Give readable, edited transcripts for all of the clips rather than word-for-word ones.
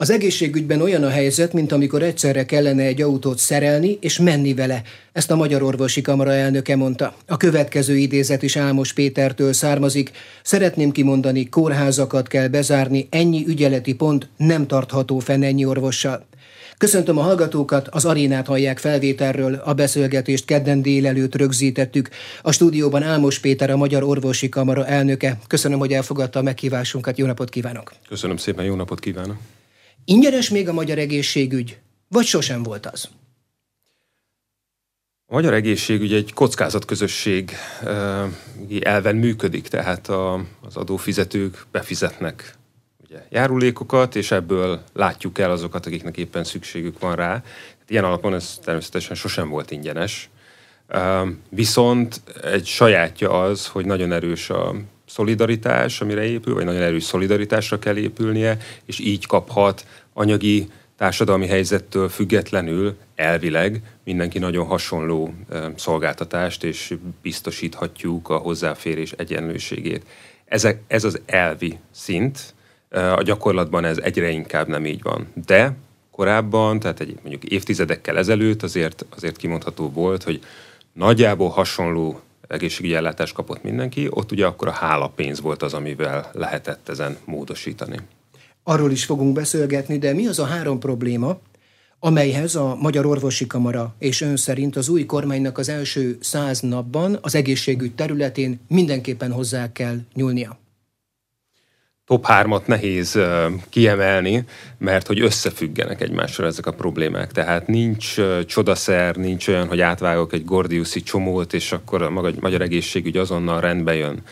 Az egészségügyben olyan a helyzet, mint amikor egyszerre kellene egy autót szerelni és menni vele. Ezt a Magyar Orvosi Kamara elnöke mondta. A következő idézet is Ámos Pétertől származik. Szeretném kimondani, kórházakat kell bezárni, ennyi ügyeleti pont nem tartható fenn ennyi orvossal. Köszöntöm a hallgatókat, az Arénát hallják felvételről, a beszélgetést kedden délelőtt rögzítettük. A stúdióban Ámos Péter, a Magyar Orvosi Kamara elnöke. Köszönöm, hogy elfogadta a meghívásunkat, jó napot kívánok! Köszönöm szépen, jó napot kívánok! Ingyenes még a magyar egészségügy, vagy sosem volt az? A magyar egészségügy egy kockázatközösség elven működik, tehát az adófizetők befizetnek ugye, járulékokat, és ebből látjuk el azokat, akiknek éppen szükségük van rá. Ilyen alapon ez természetesen sosem volt ingyenes. Viszont egy sajátja az, hogy nagyon erős a szolidaritás, amire épül, vagy nagyon erős szolidaritásra kell épülnie, és így kaphat anyagi társadalmi helyzettől függetlenül elvileg mindenki nagyon hasonló szolgáltatást, és biztosíthatjuk a hozzáférés egyenlőségét. Ez az elvi szint, a gyakorlatban ez egyre inkább nem így van. De korábban, tehát mondjuk évtizedekkel ezelőtt azért kimondható volt, hogy nagyjából hasonló egészségügyi ellátást kapott mindenki, ott ugye akkor a hálapénz volt az, amivel lehetett ezen módosítani. Arról is fogunk beszélgetni, de mi az a 3 probléma, amelyhez a Magyar Orvosi Kamara és ön szerint az új kormánynak az első 100 napban az egészségügy területén mindenképpen hozzá kell nyúlnia? Top 3-at nehéz kiemelni, mert hogy összefüggenek egymással ezek a problémák. Tehát nincs csodaszer, nincs olyan, hogy átvágok egy gordiuszi csomót, és akkor a magyar egészségügy azonnal rendbe jön.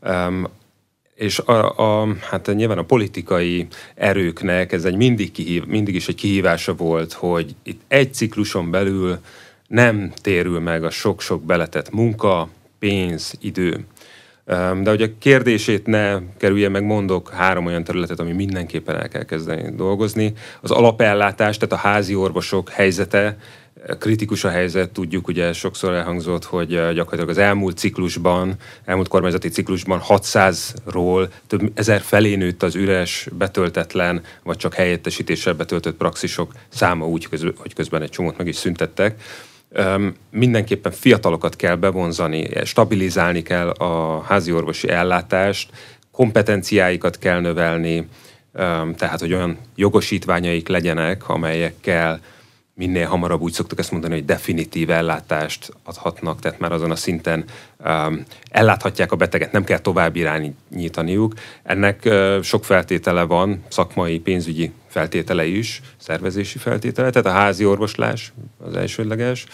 És hát nyilván a politikai erőknek ez mindig is egy kihívása volt, hogy itt egy cikluson belül nem térül meg a sok-sok beletett munka, pénz, idő. De hogy a kérdését ne kerülje meg, mondok 3 olyan területet, ami mindenképpen el kell kezdeni dolgozni. Az alapellátás, tehát a házi orvosok helyzete, kritikus a helyzet, tudjuk, ugye sokszor elhangzott, hogy gyakorlatilag az elmúlt kormányzati ciklusban 600-ról több 1000 felé nőtt az üres, betöltetlen, vagy csak helyettesítéssel betöltött praxisok száma úgy, hogy közben egy csomót meg is szüntettek. Mindenképpen fiatalokat kell bevonzani, stabilizálni kell a háziorvosi ellátást, kompetenciáikat kell növelni, tehát hogy olyan jogosítványaik legyenek, amelyekkel minél hamarabb úgy szoktuk ezt mondani, hogy definitív ellátást adhatnak, tehát már azon a szinten elláthatják a beteget, nem kell tovább irányítaniuk. Ennek sok feltétele van, szakmai, pénzügyi feltétele is, szervezési feltétele, tehát a házi orvoslás az elsődleges.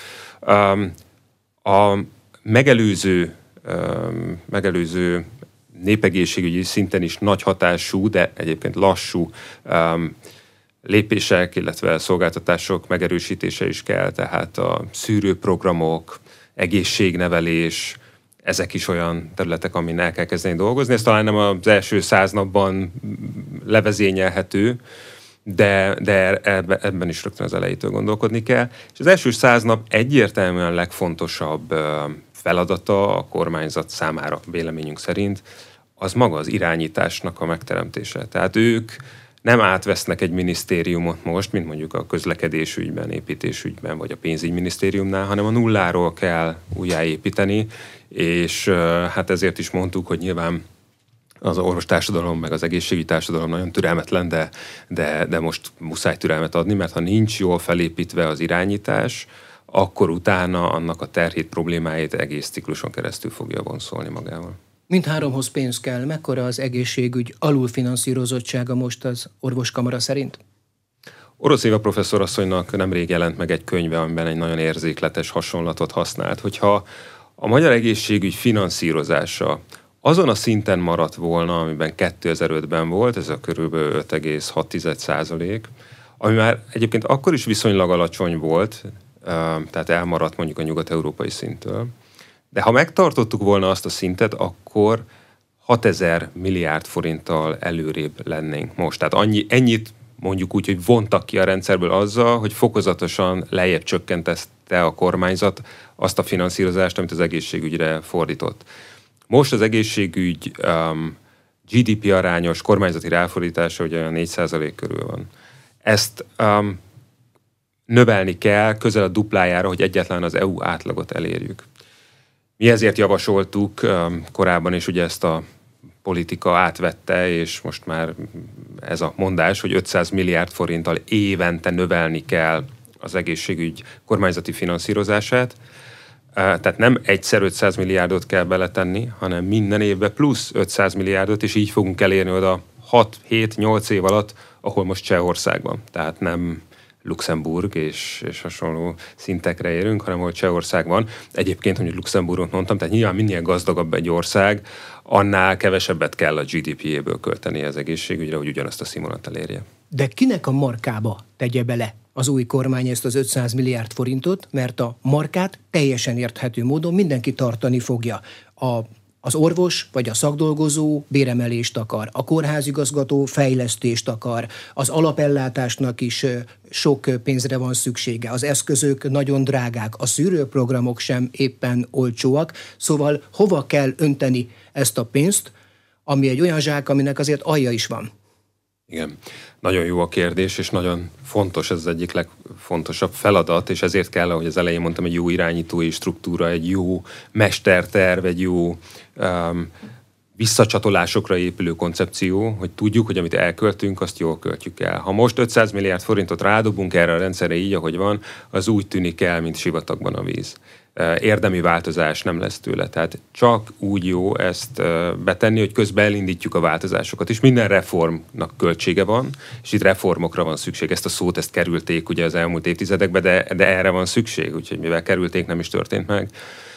A megelőző népegészségügyi szinten is nagy hatású, de egyébként lassú lépések, illetve szolgáltatások megerősítése is kell, tehát a szűrőprogramok, egészségnevelés, ezek is olyan területek, amin el kell kezdeni dolgozni. Ez talán nem az első 100 napban levezényelhető, de ebben is rögtön az elejétől gondolkodni kell. És az első 100 nap egyértelműen legfontosabb feladata a kormányzat számára, véleményünk szerint, az maga az irányításnak a megteremtése. Tehát ők nem átvesznek egy minisztériumot most, mint mondjuk a közlekedésügyben, építésügyben, vagy a pénzügyminisztériumnál, hanem a nulláról kell újjáépíteni, és hát ezért is mondtuk, hogy nyilván az orvostársadalom, meg az egészségügyi társadalom nagyon türelmetlen, de most muszáj türelmet adni, mert ha nincs jól felépítve az irányítás, akkor utána annak a terhét, problémáit egész cikluson keresztül fogja vonszolni magával. Mindháromhoz pénz kell. Mekkora az egészségügy alulfinanszírozottsága most az orvoskamara szerint? Orosz Éva professzorasszonynak nemrég jelent meg egy könyve, amiben egy nagyon érzékletes hasonlatot használt, hogyha a magyar egészségügy finanszírozása azon a szinten maradt volna, amiben 2005-ben volt, ez a körülbelül 5,6%, ami már egyébként akkor is viszonylag alacsony volt, tehát elmaradt mondjuk a nyugat-európai szinttől, de ha megtartottuk volna azt a szintet, akkor 6000 milliárd forinttal előrébb lennénk most. Tehát ennyit mondjuk úgy, hogy vontak ki a rendszerből azzal, hogy fokozatosan lejjebb csökkentette a kormányzat azt a finanszírozást, amit az egészségügyre fordított. Most az egészségügy GDP arányos kormányzati ráfordítása ugye olyan 4% körül van. Ezt növelni kell közel a duplájára, hogy egyáltalán az EU átlagot elérjük. Mi ezért javasoltuk korábban is, ugye ezt a politika átvette, és most már ez a mondás, hogy 500 milliárd forinttal évente növelni kell az egészségügy kormányzati finanszírozását. Tehát nem egyszer 500 milliárdot kell beletenni, hanem minden évben plusz 500 milliárdot, és így fogunk elérni oda 6-7-8 év alatt, ahol most Csehországban. Tehát nem Luxemburg és hasonló szintekre érünk, hanem ahol Csehországban. Egyébként, hogy Luxemburgot mondtam, tehát nyilván minél gazdagabb egy ország, annál kevesebbet kell a GDP-jéből költeni az egészségügyre, hogy ugyanazt a színvonalat elérje. De kinek a markába tegye bele az új kormány ezt az 500 milliárd forintot, mert a markát teljesen érthető módon mindenki tartani fogja. Az orvos vagy a szakdolgozó béremelést akar, a kórházigazgató fejlesztést akar, az alapellátásnak is sok pénzre van szüksége, az eszközök nagyon drágák, a szűrőprogramok sem éppen olcsóak, szóval hova kell önteni ezt a pénzt, ami egy olyan zsák, aminek azért alja is van. Igen, nagyon jó a kérdés, és nagyon fontos, ez az egyik legfontosabb feladat, és ezért kell, ahogy az elején mondtam, egy jó irányítói struktúra, egy jó mesterterv, egy jó visszacsatolásokra épülő koncepció, hogy tudjuk, hogy amit elköltünk, azt jól költjük el. Ha most 500 milliárd forintot rádobunk erre a rendszerre így, ahogy van, az úgy tűnik el, mint sivatagban a víz. Érdemi változás nem lesz tőle. Tehát csak úgy jó ezt betenni, hogy közben elindítjuk a változásokat. És minden reformnak költsége van, és itt reformokra van szükség. Ezt a szót, ezt kerülték ugye az elmúlt évtizedekben, de erre van szükség, úgyhogy mivel kerülték, nem is történt meg.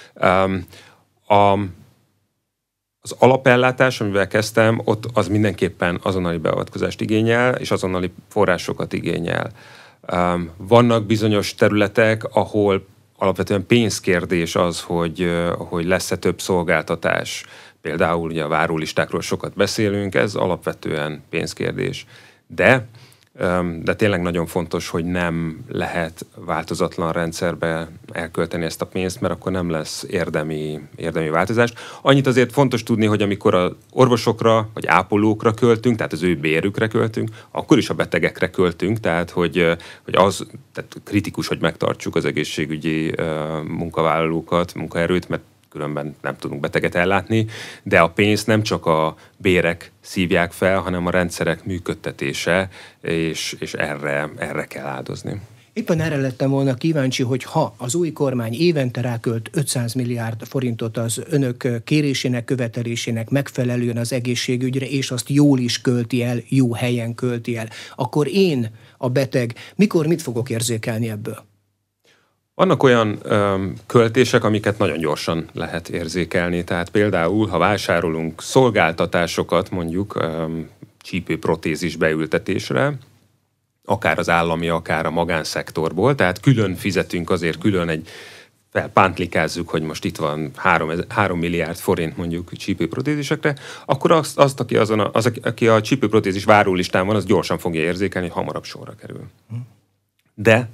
Az alapellátás, amivel kezdtem, ott az mindenképpen azonnali beavatkozást igényel, és azonnali forrásokat igényel. Vannak bizonyos területek, ahol alapvetően pénzkérdés az, hogy lesz-e több szolgáltatás. Például ugye a várólistákról sokat beszélünk, ez alapvetően pénzkérdés. De tényleg nagyon fontos, hogy nem lehet változatlan rendszerbe elkölteni ezt a pénzt, mert akkor nem lesz érdemi változás. Annyit azért fontos tudni, hogy amikor az orvosokra vagy ápolókra költünk, tehát az ő bérükre költünk, akkor is a betegekre költünk, tehát tehát kritikus, hogy megtartsuk az egészségügyi munkavállalókat, munkaerőt, mert különben nem tudunk beteget ellátni, de a pénzt nem csak a bérek szívják fel, hanem a rendszerek működtetése, és erre kell áldozni. Éppen erre lettem volna kíváncsi, hogy ha az új kormány évente rákölt 500 milliárd forintot az önök kérésének, követelésének megfelelően az egészségügyre, és azt jól is költi el, jó helyen költi el, akkor én, a beteg, mit fogok érzékelni ebből? Vannak olyan költések, amiket nagyon gyorsan lehet érzékelni. Tehát például, ha vásárolunk szolgáltatásokat, mondjuk csípőprotézis beültetésre, akár az állami, akár a magánszektorból, tehát külön fizetünk azért, külön felpántlikázzuk, hogy most itt van 3 milliárd forint mondjuk csípőprotézisekre, akkor aki a csípőprotézis várólistán van, az gyorsan fogja érzékelni, hogy hamarabb sorra kerül. De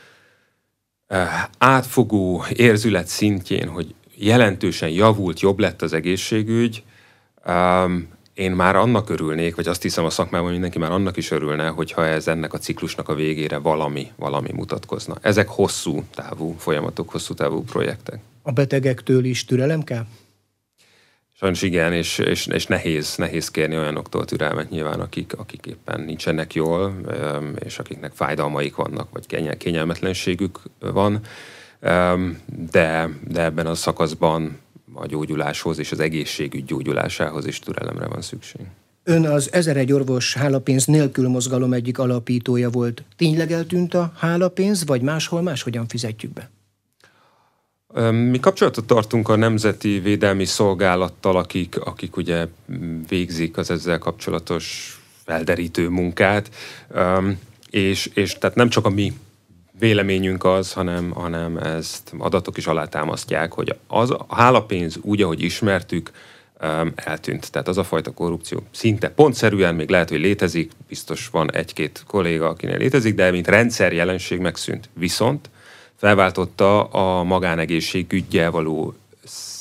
átfogó érzület szintjén, hogy jelentősen javult, jobb lett az egészségügy, én már annak örülnék, vagy azt hiszem a szakmában mindenki már annak is örülne, hogyha ez ennek a ciklusnak a végére valami mutatkozna. Ezek hosszú távú folyamatok, hosszú távú projektek. A betegektől is türelem kell? Sajnos igen, és nehéz kérni olyanoktól türelmet nyilván, akik éppen nincsenek jól, és akiknek fájdalmaik vannak, vagy kényelmetlenségük van, de ebben a szakaszban a gyógyuláshoz és az egészségügy gyógyulásához is türelemre van szükség. Ön az 1001 orvos hálapénz nélkül mozgalom egyik alapítója volt. Tényleg eltűnt a hálapénz, vagy máshogyan fizetjük be? Mi kapcsolatot tartunk a Nemzeti Védelmi Szolgálattal, akik ugye végzik az ezzel kapcsolatos felderítő munkát, és tehát nem csak a mi véleményünk az, hanem ezt adatok is alátámasztják, hogy a hálapénz úgy, ahogy ismertük, eltűnt. Tehát az a fajta korrupció szinte pontszerűen még lehet, hogy létezik, biztos van egy-két kolléga, akinél létezik, de mint rendszerjelenség megszűnt. Viszont felváltotta a magánegészségüggyel való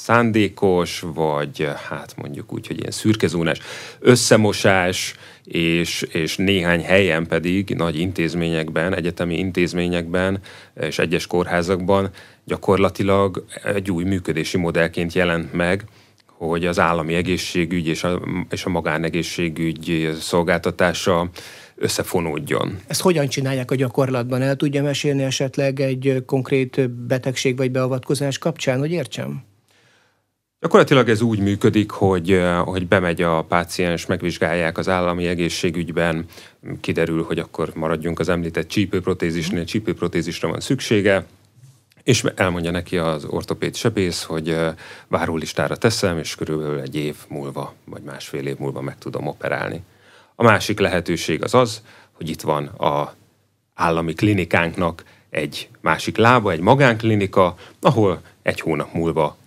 szándékos, vagy hát mondjuk úgy, hogy ilyen szürkezónás összemosás, és néhány helyen pedig nagy intézményekben, egyetemi intézményekben és egyes kórházakban gyakorlatilag egy új működési modellként jelent meg, hogy az állami egészségügy és a magánegészségügy szolgáltatása összefonódjon. Ezt hogyan csinálják a gyakorlatban? El tudja mesélni esetleg egy konkrét betegség vagy beavatkozás kapcsán, hogy értsem? Gyakorlatilag ez úgy működik, hogy bemegy a páciens, megvizsgálják az állami egészségügyben, kiderül, hogy akkor maradjunk az említett csípőprotézisnél, csípőprotézisra van szüksége, és elmondja neki az ortopéd sebész, hogy várólistára teszem, és körülbelül egy év múlva, vagy másfél év múlva meg tudom operálni. A másik lehetőség az, hogy itt van az állami klinikánknak egy másik lába, egy magánklinika, ahol egy hónap múlva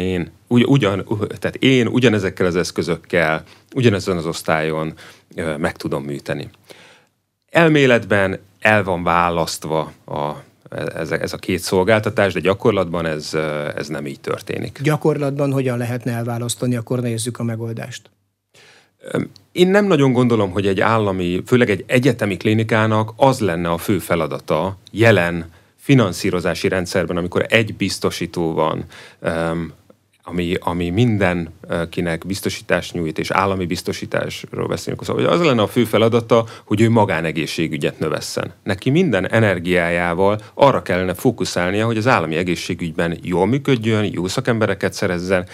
tehát én ugyanezekkel az eszközökkel, ugyanezen az osztályon meg tudom műteni. Elméletben el van választva ez a két szolgáltatás, de gyakorlatban ez nem így történik. Gyakorlatban hogyan lehetne elválasztani, akkor nézzük a megoldást. Én nem nagyon gondolom, hogy egy állami, főleg egy egyetemi klinikának az lenne a fő feladata jelen finanszírozási rendszerben, amikor egy biztosító van, ami mindenkinek biztosítást nyújt, és állami biztosításról beszélünk. Szóval az lenne a fő feladata, hogy ő magánegészségügyet növesszen. Neki minden energiájával arra kellene fókuszálnia, hogy az állami egészségügyben jól működjön, jó szakembereket szerezzen,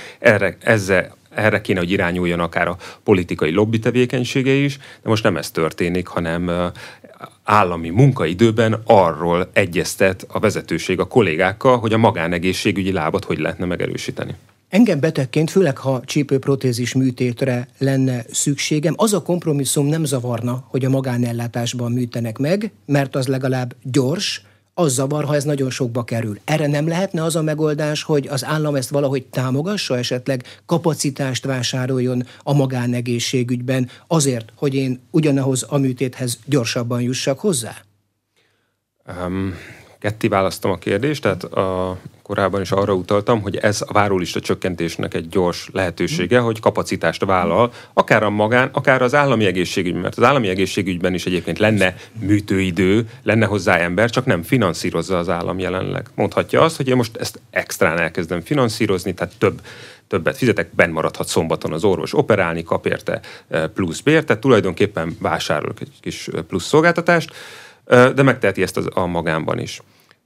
erre kéne, hogy irányuljon akár a politikai lobby tevékenysége is, de most nem ez történik, hanem állami munkaidőben arról egyeztet a vezetőség a kollégákkal, hogy a magánegészségügyi lábat hogy lehetne megerősíteni. Engem betegként, főleg ha csípőprotézis műtétre lenne szükségem, az a kompromisszum nem zavarna, hogy a magánellátásban műtenek meg, mert az legalább gyors, az zavar, ha ez nagyon sokba kerül. Erre nem lehetne az a megoldás, hogy az állam ezt valahogy támogassa, esetleg kapacitást vásároljon a magánegészségügyben azért, hogy én ugyanahoz a műtéthez gyorsabban jussak hozzá? Ketté választom a kérdést, tehát korábban is arra utaltam, hogy ez a várólista csökkentésnek egy gyors lehetősége, hogy kapacitást vállal, akár a magán, akár az állami egészségügyben, mert az állami egészségügyben is egyébként lenne műtőidő, lenne hozzá ember, csak nem finanszírozza az állam jelenleg. Mondhatja azt, hogy én most ezt extrán elkezdem finanszírozni, tehát többet fizetek, benn maradhat szombaton az orvos operálni, kap érte plusz bért, tehát tulajdonképpen vásárolok egy kis plusz szolgáltatást, de megteheti ezt a magánban is.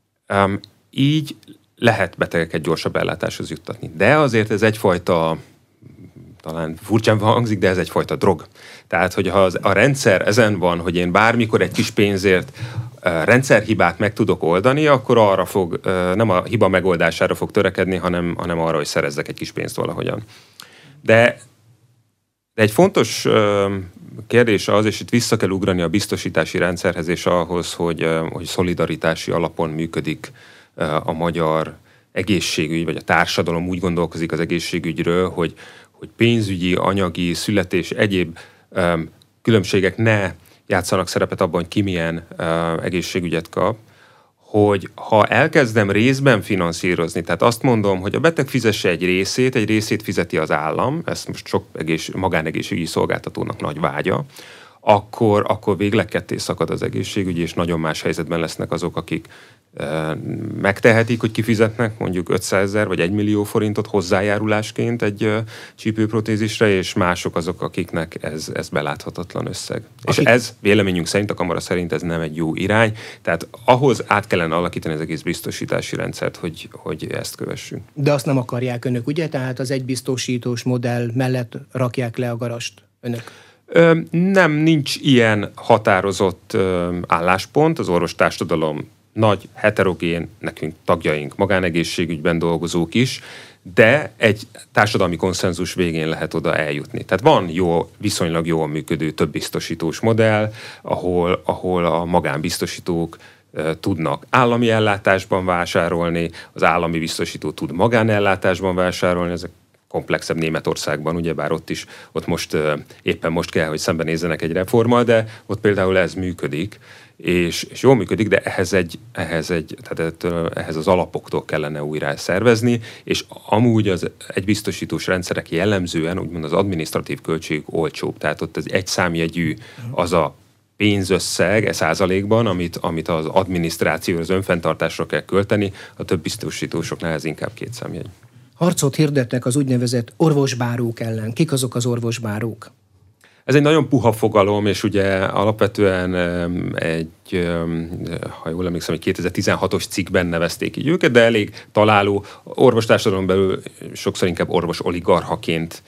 Így lehet betegeket gyorsabb ellátáshoz juttatni. De azért ez egyfajta, talán furcsán hangzik, de ez egyfajta drog. Tehát, hogyha a rendszer ezen van, hogy én bármikor egy kis pénzért rendszerhibát meg tudok oldani, akkor arra nem a hiba megoldására fog törekedni, hanem arra, hogy szerezzek egy kis pénzt valahogyan. De egy fontos kérdés az, és itt vissza kell ugrani a biztosítási rendszerhez, és ahhoz, hogy szolidaritási alapon működik a magyar egészségügy, vagy a társadalom úgy gondolkozik az egészségügyről, hogy pénzügyi, anyagi, születés, egyéb különbségek ne játszanak szerepet abban, hogy ki milyen egészségügyet kap, hogy ha elkezdem részben finanszírozni, tehát azt mondom, hogy a beteg fizesse egy részét fizeti az állam, ezt most sok magánegészségügyi szolgáltatónak nagy vágya, akkor végleg ketté szakad az egészségügy, és nagyon más helyzetben lesznek azok, akik megtehetik, hogy kifizetnek mondjuk 500 000 vagy 1 millió forintot hozzájárulásként egy csípőprotézisre, és mások azok, akiknek ez beláthatatlan összeg. És ez véleményünk szerint, a kamara szerint ez nem egy jó irány, tehát ahhoz át kellene alakítani az egész biztosítási rendszert, hogy ezt kövessünk. De azt nem akarják önök, ugye? Tehát az egybiztosítós modell mellett rakják le a garast önök? Nem, nincs ilyen határozott álláspont, az orvostársadalom nagy, heterogén, nekünk tagjaink, magánegészségügyben dolgozók is, de egy társadalmi konszenzus végén lehet oda eljutni. Tehát van viszonylag jól működő több biztosítós modell, ahol a magánbiztosítók tudnak állami ellátásban vásárolni, az állami biztosító tud magánellátásban vásárolni, ezek komplexebb Németországban, ugyebár ott most éppen most kell, hogy szembenézzenek egy reformmal, de ott például ez működik, és jól működik, de ehhez az alapoktól kellene újra szervezni, és amúgy az egybiztosítós rendszerek jellemzően úgymond az adminisztratív költség olcsóbb, tehát ott az egy számjegyű az a pénzösszeg százalékban, amit az adminisztrációra, az önfenntartásra kell költeni, a több biztosítósoknál ez inkább két számjegy. Harcot hirdetnek az úgynevezett orvosbárók ellen. Kik azok az orvosbárók? Ez egy nagyon puha fogalom, és ugye alapvetően ha jól emlékszem, egy 2016-os cikkben nevezték így őket, de elég találó. Orvostársadalom belül sokszor inkább orvos oligarchaként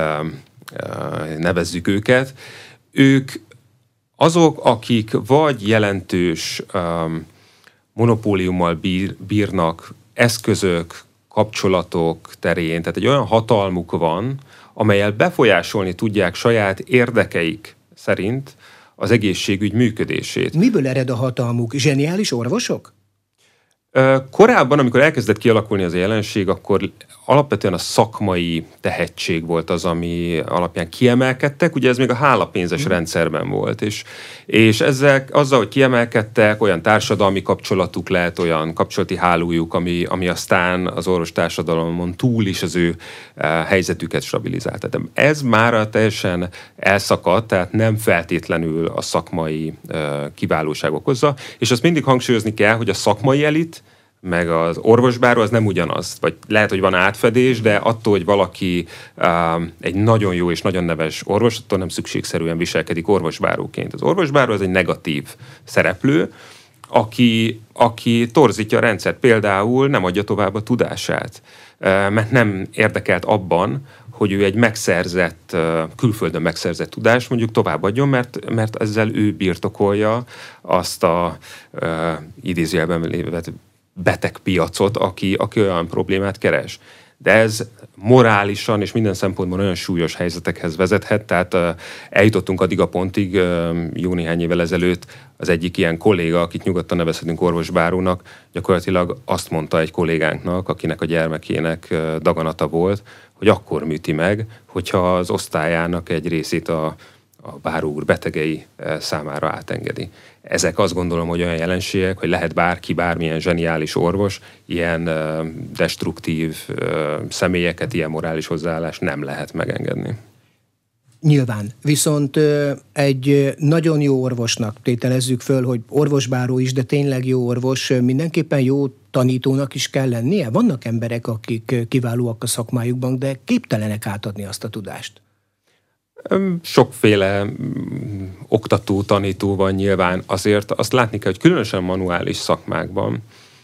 nevezzük őket. Ők azok, akik vagy jelentős monopóliummal bírnak eszközök, kapcsolatok terén, tehát egy olyan hatalmuk van, amellyel befolyásolni tudják saját érdekeik szerint az egészségügy működését. Miből ered a hatalmuk? Zseniális orvosok? Korábban, amikor elkezdett kialakulni az a jelenség, akkor alapvetően a szakmai tehetség volt az, ami alapján kiemelkedtek. Ugye ez még a hálapénzes rendszerben volt, és azzal, hogy kiemelkedtek, olyan társadalmi kapcsolatuk lett, olyan kapcsolati hálójuk, ami aztán az orvostársadalomon túl is az ő helyzetüket stabilizálta. De ez már teljesen elszakadt, tehát nem feltétlenül a szakmai kiválóság okozza, és azt mindig hangsúlyozni kell, hogy a szakmai elit meg az orvosbáró az nem ugyanaz. Vagy lehet, hogy van átfedés, de attól, hogy valaki egy nagyon jó és nagyon neves orvos, attól nem szükségszerűen viselkedik orvosbáróként. Az orvosbáró az egy negatív szereplő, aki torzítja a rendszert, például nem adja tovább a tudását, mert nem érdekelt abban, hogy ő egy külföldön megszerzett tudást mondjuk továbbadjon, mert ezzel ő birtokolja azt a idézőjelben lévő betegpiacot, aki olyan problémát keres. De ez morálisan és minden szempontból olyan súlyos helyzetekhez vezethet, tehát eljutottunk addig a pontig, jó néhány évvel ezelőtt az egyik ilyen kolléga, akit nyugodtan nevezhetünk orvosbárónak, gyakorlatilag azt mondta egy kollégánknak, akinek a gyermekének daganata volt, hogy akkor műti meg, hogyha az osztályának egy részét a báró úr betegei számára átengedi. Ezek azt gondolom, hogy olyan jelenségek, hogy lehet bármilyen zseniális orvos, ilyen destruktív személyeket, ilyen morális hozzáállást nem lehet megengedni. Nyilván. Viszont egy nagyon jó orvosnak tételezzük föl, hogy orvosbáró is, de tényleg jó orvos, mindenképpen jó tanítónak is kell lennie. Vannak emberek, akik kiválóak a szakmájukban, de képtelenek átadni azt a tudást. Sokféle oktató, tanító van nyilván. Azért azt látni kell, hogy különösen manuális szakmákban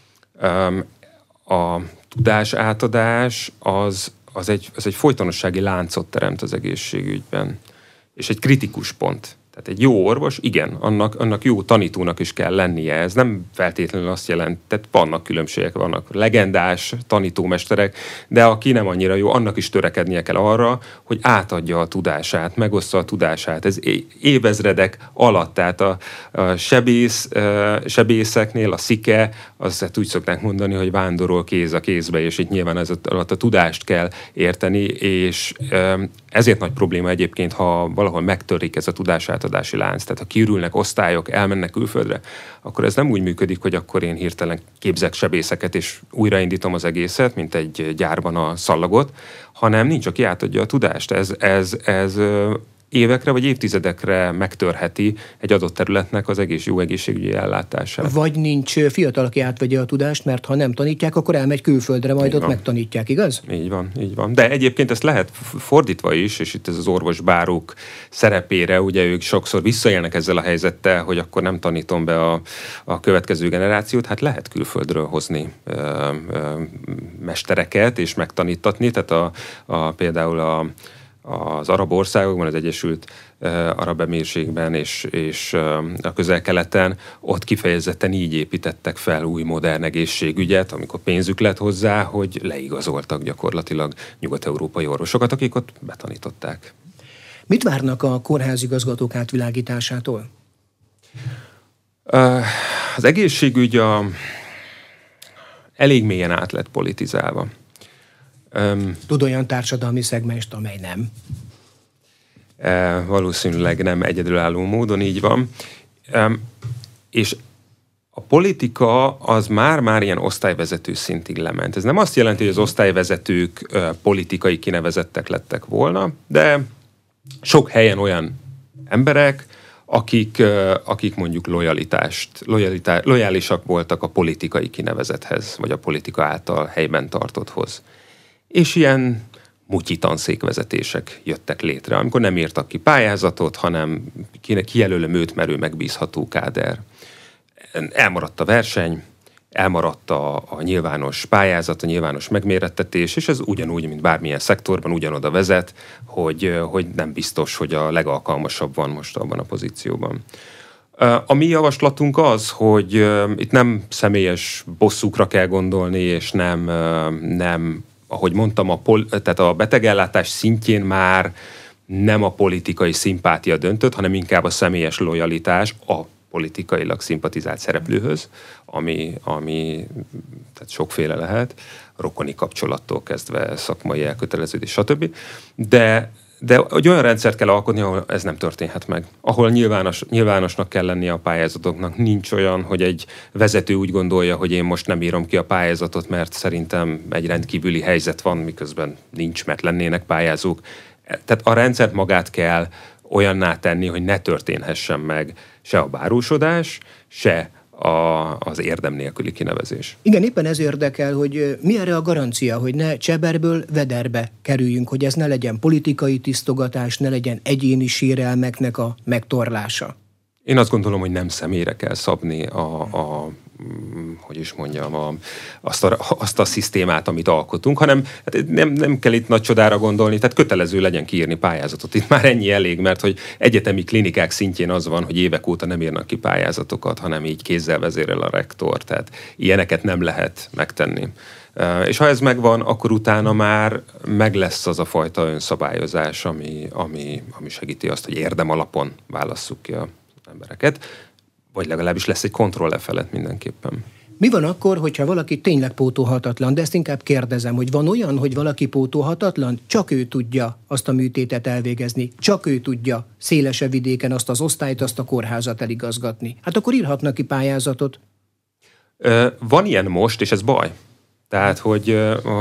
a tudás átadás az egy folytonossági láncot teremt az egészségügyben. És egy kritikus pont. Tehát egy jó orvos, igen, annak jó tanítónak is kell lennie. Ez nem feltétlenül azt jelent, tehát vannak különbségek, vannak legendás tanítómesterek, de aki nem annyira jó, annak is törekednie kell arra, hogy átadja a tudását, megosztja a tudását. Ez évezredek alatt, tehát a sebészeknél a szike, azt úgy szokták mondani, hogy vándorol kéz a kézbe, és itt nyilván ez alatt a tudást kell érteni, és ezért nagy probléma egyébként, ha valahol megtörik ez a tudásátadási lánc. Tehát ha kiürülnek osztályok, elmennek külföldre, akkor ez nem úgy működik, hogy akkor én hirtelen képzek sebészeket, és újraindítom az egészet, mint egy gyárban a szallagot, hanem nincs, aki átadja a tudást. Ez évekre vagy évtizedekre megtörheti egy adott területnek az jó egészségügyi ellátását. Vagy nincs fiatal, aki átvegye a tudást, mert ha nem tanítják, akkor elmegy külföldre, majd ott megtanítják, igaz? Így van. De egyébként ezt lehet fordítva is, és itt ez az orvosbárók szerepére, ugye ők sokszor visszaélnek ezzel a helyzettel, hogy akkor nem tanítom be a következő generációt, hát lehet külföldről hozni mestereket és megtanítatni, tehát például az arab országokban, az Egyesült Arab Emírségben és a Közel-Keleten ott kifejezetten így építettek fel új modern egészségügyet, amikor pénzük lett hozzá, hogy leigazoltak gyakorlatilag nyugat-európai orvosokat, akik ott betanították. Mit várnak a kórházigazgatók átvilágításától? Az egészségügy elég mélyen át lett politizálva. Tud olyan társadalmi szegmenst, amely nem? Valószínűleg nem egyedülálló módon így van. És a politika az már ilyen osztályvezető szintig lement. Ez nem azt jelenti, hogy az osztályvezetők politikai kinevezettek lettek volna, de sok helyen olyan emberek, akik mondjuk lojálisak voltak a politikai kinevezethez, vagy a politika által helyben tartotthoz. És ilyen mutyi tanszékvezetések jöttek létre, amikor nem írtak ki pályázatot, hanem kijelölöm őt, mert ő megbízható káder. Elmaradt a verseny, elmaradt a nyilvános pályázat, a nyilvános megmérettetés, és ez ugyanúgy, mint bármilyen szektorban ugyanoda vezet, hogy nem biztos, hogy a legalkalmasabb van most abban a pozícióban. A mi javaslatunk az, hogy itt nem személyes bosszúkra kell gondolni, és nem ahogy mondtam, tehát a betegellátás szintjén már nem a politikai szimpátia döntött, hanem inkább a személyes lojalitás a politikailag szimpatizált szereplőhöz, ami tehát sokféle lehet, rokoni kapcsolattól kezdve szakmai elköteleződés, stb. De egy olyan rendszert kell alkotni, ahol ez nem történhet meg. Ahol nyilvánosnak kell lennie a pályázatoknak. Nincs olyan, hogy egy vezető úgy gondolja, hogy én most nem írom ki a pályázatot, mert szerintem egy rendkívüli helyzet van, miközben nincs, mert lennének pályázók. Tehát a rendszert magát kell olyanná tenni, hogy ne történhessen meg se a bárósodás, se az érdem nélküli kinevezés. Igen, éppen ez érdekel, hogy mi erre a garancia, hogy ne cseberből vederbe kerüljünk, hogy ez ne legyen politikai tisztogatás, ne legyen egyéni sérelmeknek a megtorlása. Én azt gondolom, hogy nem személyre kell szabni azt a szisztémát, amit alkotunk, hanem hát nem kell itt nagy csodára gondolni, tehát kötelező legyen kiírni pályázatot. Itt már ennyi elég, mert hogy egyetemi klinikák szintjén az van, hogy évek óta nem írnak ki pályázatokat, hanem így kézzel vezérel a rektor, tehát ilyeneket nem lehet megtenni. És ha ez megvan, akkor utána már meg lesz az a fajta önszabályozás, ami segíti azt, hogy érdem alapon válasszuk ki az embereket, vagy legalábbis lesz egy kontroll felett mindenképpen. Mi van akkor, hogyha valaki tényleg pótolhatatlan, de ezt inkább kérdezem, hogy van olyan, hogy valaki pótolhatatlan, csak ő tudja azt a műtétet elvégezni, csak ő tudja szélesebb vidéken azt az osztályt, azt a kórházat eligazgatni. Hát akkor írhatnak ki pályázatot. Van ilyen most, és ez baj. Tehát, hogy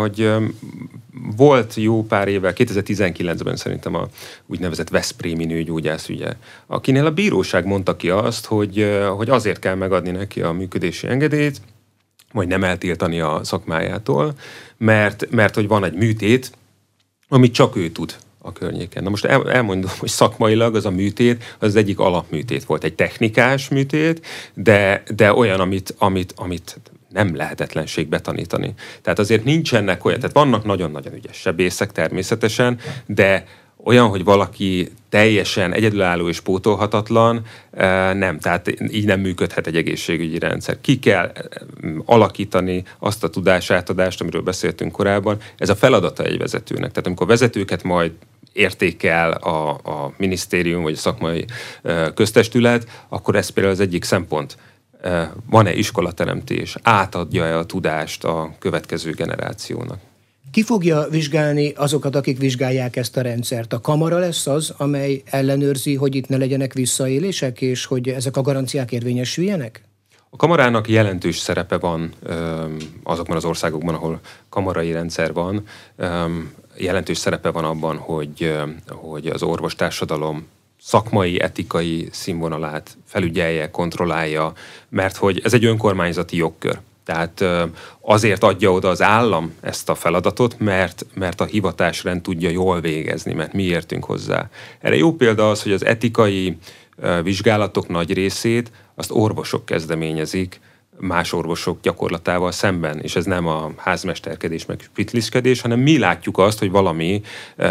volt jó pár évvel, 2019-ben szerintem a úgynevezett veszprémi nőgyógyász ügye, akinél a bíróság mondta ki azt, hogy azért kell megadni neki a működési engedélyt, vagy nem eltiltani a szakmájától, mert hogy van egy műtét, amit csak ő tud a környéken. Na most elmondom, hogy szakmailag az a műtét, az egyik alapműtét volt, egy technikás műtét, de olyan, amit nem lehetetlenség betanítani. Tehát azért nincsenek olyan, tehát vannak nagyon-nagyon ügyes sebészek természetesen, de olyan, hogy valaki teljesen egyedülálló és pótolhatatlan, nem. Tehát így nem működhet egy egészségügyi rendszer. Ki kell alakítani azt a tudásátadást, amiről beszéltünk korábban. Ez a feladata egy vezetőnek. Tehát amikor vezetőket majd értékel a minisztérium vagy a szakmai köztestület, akkor ez például az egyik szempont. Van-e iskolateremtés, átadja-e a tudást a következő generációnak? Ki fogja vizsgálni azokat, akik vizsgálják ezt a rendszert? A kamara lesz az, amely ellenőrzi, hogy itt ne legyenek visszaélések, és hogy ezek a garanciák érvényesüljenek? A kamarának jelentős szerepe van azokban az országokban, ahol kamarai rendszer van. Jelentős szerepe van abban, hogy az orvostársadalom szakmai, etikai színvonalát felügyelje, kontrollálja, mert hogy ez egy önkormányzati jogkör. Tehát azért adja oda az állam ezt a feladatot, mert a hivatásrend tudja jól végezni, mert mi értünk hozzá. Erre jó példa az, hogy az etikai vizsgálatok nagy részét azt orvosok kezdeményezik, más orvosok gyakorlatával szemben, és ez nem a házmesterkedés meg pitliszkedés, hanem mi látjuk azt, hogy valami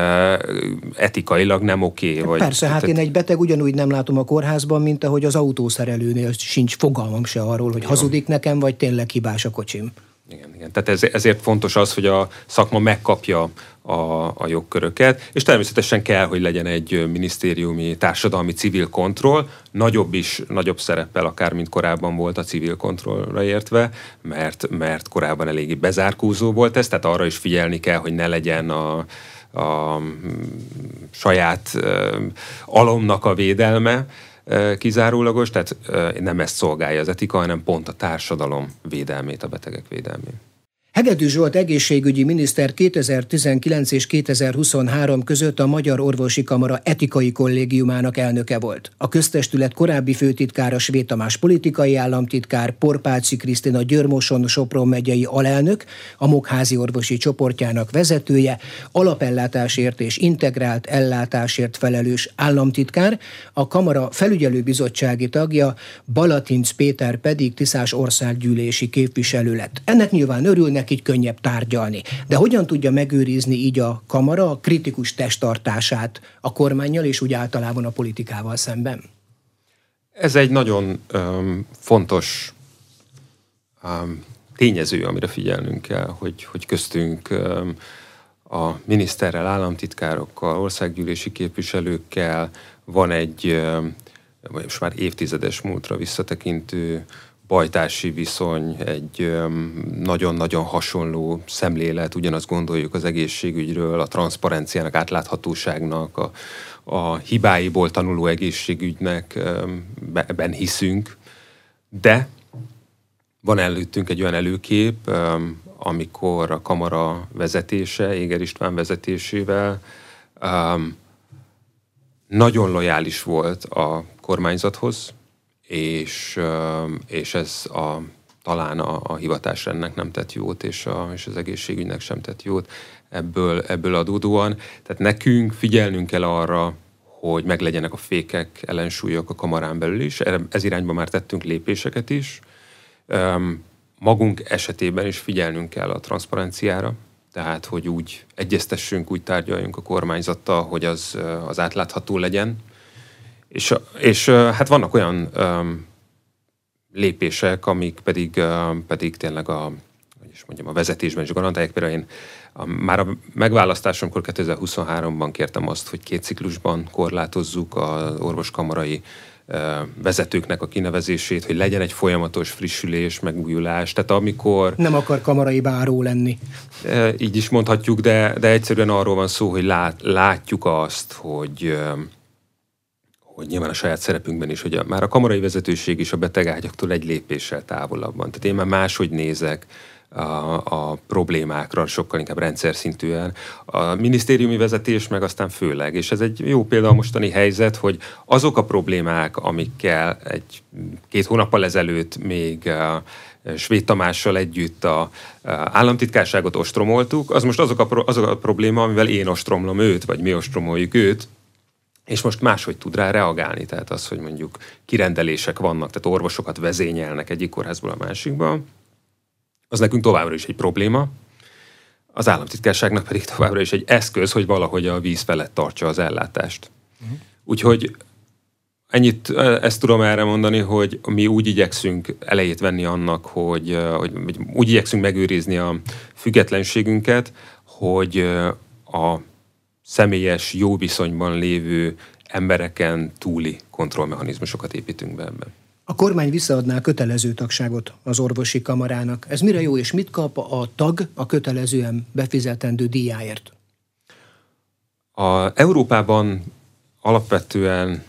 etikailag nem oké. Persze, hát én egy beteg ugyanúgy nem látom a kórházban, mint ahogy az autószerelőnél sincs fogalmam se arról, hogy hazudik nekem, vagy tényleg hibás a kocsim. Igen. Tehát ezért fontos az, hogy a szakma megkapja a jogköröket, és természetesen kell, hogy legyen egy minisztériumi, társadalmi civil kontroll, nagyobb szereppel akár, mint korábban volt a civil kontrollra értve, mert korábban eléggé bezárkózó volt ez, tehát arra is figyelni kell, hogy ne legyen a saját alomnak a védelme, kizárólagos, tehát nem ezt szolgálja az etika, hanem pont a társadalom védelmét, a betegek védelmét. Hegedű Zsolt egészségügyi miniszter 2019 és 2023 között a Magyar Orvosi Kamara etikai kollégiumának elnöke volt. A köztestület korábbi főtitkára Svét Tamás politikai államtitkár, Porpálczy Krisztina Győr-Moson-Sopron megyei alelnök, a Mokházi orvosi csoportjának vezetője, alapellátásért és integrált ellátásért felelős államtitkár, a Kamara felügyelőbizottsági tagja, Balatinc Péter pedig Tiszás országgyűlési képviselő lett. Ennek nyilván örülnek, így könnyebb tárgyalni. De hogyan tudja megőrizni így a Kamara a kritikus testtartását a kormánnyal és úgy általában a politikával szemben? Ez egy nagyon fontos tényező, amire figyelnünk kell, hogy köztünk a miniszterrel, államtitkárokkal, országgyűlési képviselőkkel van egy most már évtizedes múltra visszatekintő bajtársi viszony, egy nagyon-nagyon hasonló szemlélet, ugyanazt gondoljuk az egészségügyről, a transzparenciának, átláthatóságnak, a hibáiból tanuló egészségügynek ben hiszünk, de van előttünk egy olyan előkép, amikor a kamara vezetése, Éger István vezetésével nagyon lojális volt a kormányzathoz, és ez talán a hivatásrendnek nem tett jót, és az egészségügynek sem tett jót ebből adódóan. Tehát nekünk figyelnünk kell arra, hogy meglegyenek a fékek, ellensúlyok a kamarán belül is. Ez irányba már tettünk lépéseket is. Magunk esetében is figyelnünk kell a transzparenciára, tehát hogy úgy egyeztessünk, úgy tárgyaljunk a kormányzattal, hogy az átlátható legyen. És hát vannak olyan lépések, amik pedig tényleg a vezetésben is garantálják. Például már a megválasztásomkor 2023-ban kértem azt, hogy 2 ciklusban korlátozzuk az orvoskamarai vezetőknek a kinevezését, hogy legyen egy folyamatos frissülés, megújulás. Tehát amikor... Nem akar kamarai báró lenni. Így is mondhatjuk, de egyszerűen arról van szó, hogy látjuk azt, hogy nyilván a saját szerepünkben is, hogy már a kamarai vezetőség is a betegágyaktól egy lépéssel távolabb van. Tehát én már máshogy nézek a problémákra, sokkal inkább rendszer szintűen. A minisztériumi vezetés meg aztán főleg, és ez egy jó példa a mostani helyzet, hogy azok a problémák, amikkel 2 hónappal ezelőtt még Svét Tamással együtt a államtitkárságot ostromoltuk, az most azok a probléma, amivel én ostromlom őt, vagy mi ostromoljuk őt, és most máshogy tud rá reagálni. Tehát az, hogy mondjuk kirendelések vannak, tehát orvosokat vezényelnek egyik kórházból a másikba, az nekünk továbbra is egy probléma, az államtitkárságnak pedig továbbra is egy eszköz, hogy valahogy a víz felett tartsa az ellátást. Úgyhogy ezt tudom erre mondani, hogy mi úgy igyekszünk elejét venni annak, hogy úgy igyekszünk megőrizni a függetlenségünket, hogy a személyes, jó viszonyban lévő embereken túli kontrollmechanizmusokat építünk be ebben. A kormány visszaadná a kötelező tagságot az orvosi kamarának. Ez mire jó, és mit kap a tag a kötelezően befizetendő díjáért? Európában alapvetően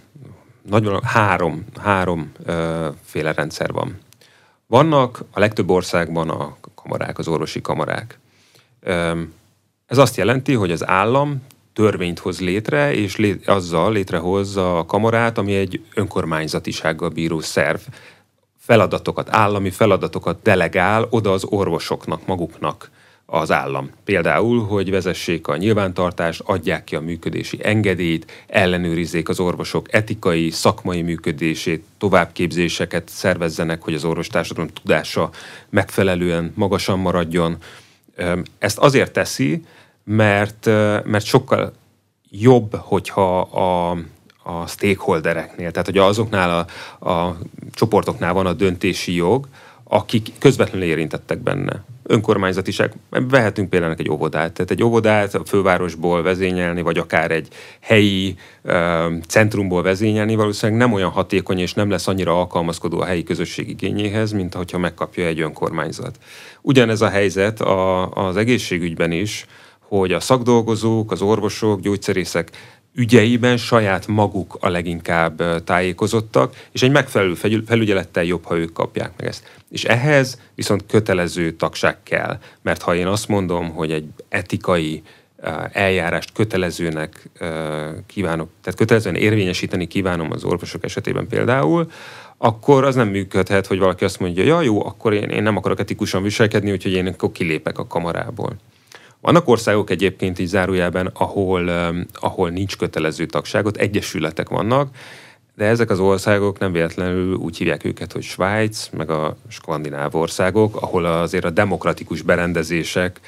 három féle rendszer van. Vannak a legtöbb országban a kamarák, az orvosi kamarák. Ez azt jelenti, hogy az állam törvényt hoz létre, és azzal létrehozza a kamarát, ami egy önkormányzatisággal bíró szerv. Állami feladatokat delegál oda az orvosoknak, maguknak az állam. Például, hogy vezessék a nyilvántartást, adják ki a működési engedélyt, ellenőrizzék az orvosok etikai, szakmai működését, továbbképzéseket szervezzenek, hogy az orvostársadalom tudása megfelelően magasan maradjon. Ezt azért teszi, mert sokkal jobb, hogyha a stakeholdereknél, tehát hogy azoknál a csoportoknál van a döntési jog, akik közvetlenül érintettek benne. Önkormányzatiság, vehetünk például egy óvodát, tehát egy óvodát a fővárosból vezényelni, vagy akár egy helyi centrumból vezényelni, valószínűleg nem olyan hatékony, és nem lesz annyira alkalmazkodó a helyi közösség igényéhez, mint hogyha megkapja egy önkormányzat. Ugyanez a helyzet az egészségügyben is, hogy a szakdolgozók, az orvosok, gyógyszerészek ügyeiben saját maguk a leginkább tájékozottak, és egy megfelelő felügyelettel jobb, ha ők kapják meg ezt. És ehhez viszont kötelező tagság kell, mert ha én azt mondom, hogy egy etikai eljárást kötelezőnek kívánok, tehát kötelezően érvényesíteni kívánom az orvosok esetében például, akkor az nem működhet, hogy valaki azt mondja, ja jó, akkor én nem akarok etikusan viselkedni, úgyhogy én akkor kilépek a kamarából. Vannak országok egyébként így zárójelben, ahol nincs kötelező tagságot, egyesületek vannak, de ezek az országok nem véletlenül úgy hívják őket, hogy Svájc, meg a skandináv országok, ahol azért a demokratikus berendezések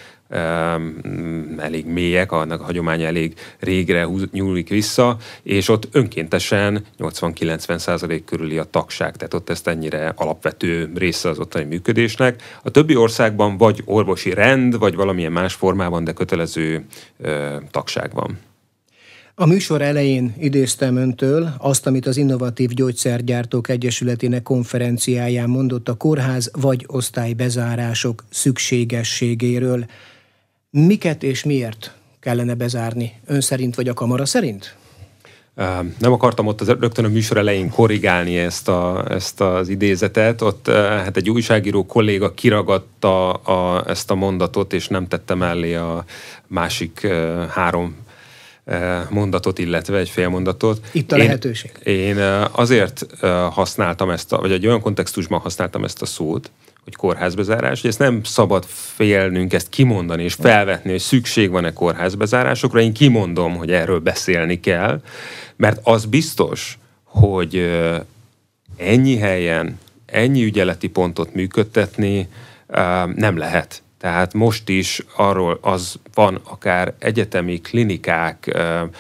elég mélyek, annak a hagyománya elég régre nyúlik vissza, és ott önkéntesen 80-90% körüli a tagság, tehát ott ezt ennyire alapvető része az ottani működésnek. A többi országban vagy orvosi rend, vagy valamilyen más formában, de kötelező tagság van. A műsor elején idéztem öntől azt, amit az Innovatív Gyógyszergyártók Egyesületének konferenciáján mondott a kórház vagy osztálybezárások szükségességéről. Miket és miért kellene bezárni? Ön szerint vagy a kamara szerint? Nem akartam ott rögtön a műsor elején korrigálni ezt az idézetet. Ott hát egy újságíró kolléga kiragadta ezt a mondatot, és nem tette mellé a másik 3 mondatot, illetve egy félmondatot. Itt a lehetőség. Én azért használtam vagy egy olyan kontextusban használtam ezt a szót, hogy kórházbezárás, hogy ezt nem szabad félnünk ezt kimondani és felvetni, hogy szükség van-e kórházbezárásokra. Én kimondom, hogy erről beszélni kell, mert az biztos, hogy ennyi helyen, ennyi ügyeleti pontot működtetni nem lehet. Tehát most is arról az van akár egyetemi klinikák,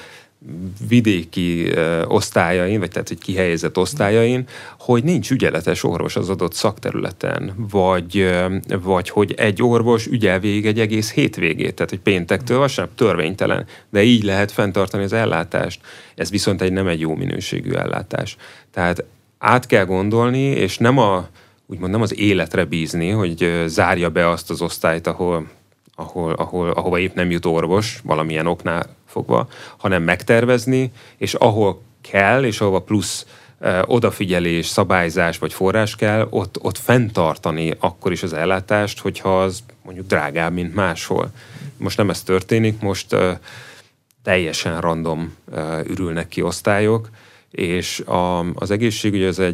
vidéki osztályain, vagy tehát egy kihelyezett osztályain, hogy nincs ügyeletes orvos az adott szakterületen, vagy hogy egy orvos ügyel végig egy egész hétvégét, tehát hogy péntektől vasárnap törvénytelen, de így lehet fenntartani az ellátást. Ez viszont nem egy jó minőségű ellátás. Tehát át kell gondolni, és nem az életre bízni, hogy zárja be azt az osztályt, ahova épp nem jut orvos, valamilyen oknál fogva, hanem megtervezni, és ahol kell, és ahova plusz odafigyelés, szabályzás vagy forrás kell, ott fenntartani akkor is az ellátást, hogyha az mondjuk drágább, mint máshol. Most nem ez történik, most teljesen random ürülnek ki osztályok, és az egészségügy az